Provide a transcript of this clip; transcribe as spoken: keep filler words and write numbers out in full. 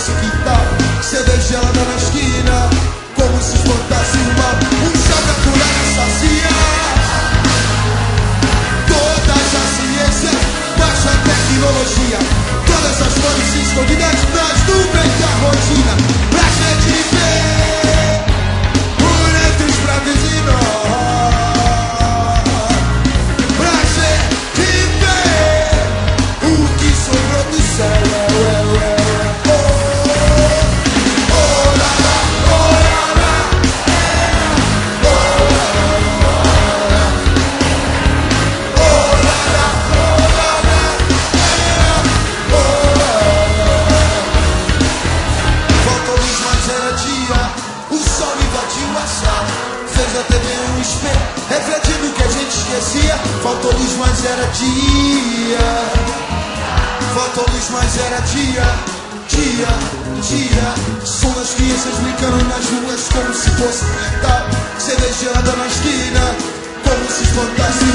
nosso quintal. Cerveja gelada na esquina, como se espantasse o mal. Um chá pra curar a sacia. Todas as ciências, baixa tecnologia, todas as flores escondidas nas nuvens da rotina. Pra gente ver por entre os pratos e nós. Pra gente ver o que sobrou do céu. Refletindo o que a gente esquecia. Faltou luz, mas era dia. Faltou luz, mas era dia. Dia, dia. Som das crianças brincando nas ruas como se fosse Natal. Cerveja gelada na esquina, como se espantasse